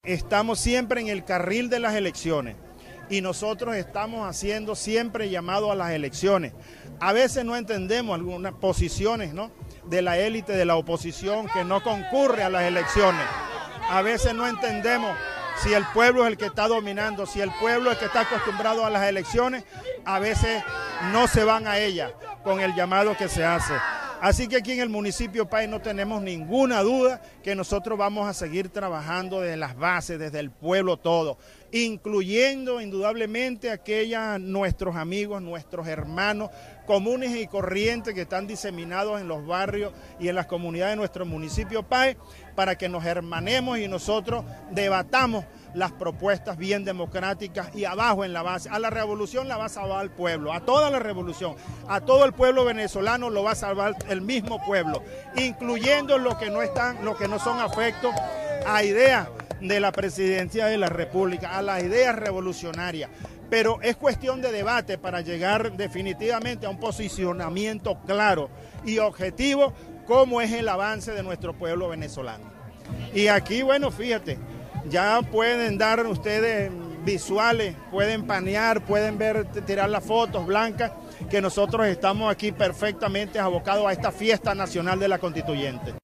Estamos siempre en el carril de las elecciones y nosotros estamos haciendo siempre llamado a las elecciones. A veces no entendemos algunas posiciones, ¿no?, de la élite de la oposición que no concurre a las elecciones. A veces no entendemos si el pueblo es el que está dominando, si el pueblo es el que está acostumbrado a las elecciones. A veces no se van a ellas con el llamado que se hace. Así que aquí en el municipio Páez no tenemos ninguna duda que nosotros vamos a seguir trabajando desde las bases, desde el pueblo todo, incluyendo indudablemente nuestros amigos, nuestros hermanos comunes y corrientes que están diseminados en los barrios y en las comunidades de nuestro municipio Páez, para que nos hermanemos y nosotros debatamos las propuestas bien democráticas y abajo en la base. A la revolución la va a salvar el pueblo, a toda la revolución, a todo el pueblo venezolano lo va a salvar el mismo pueblo, incluyendo los que no son afectos a ideas de la presidencia de la República, a las ideas revolucionarias. Pero es cuestión de debate para llegar definitivamente a un posicionamiento claro y objetivo, como es el avance de nuestro pueblo venezolano. Y aquí, bueno, fíjate, ya pueden dar ustedes visuales, pueden panear, pueden ver, tirar las fotos blancas, que nosotros estamos aquí perfectamente abocados a esta fiesta nacional de la Constituyente.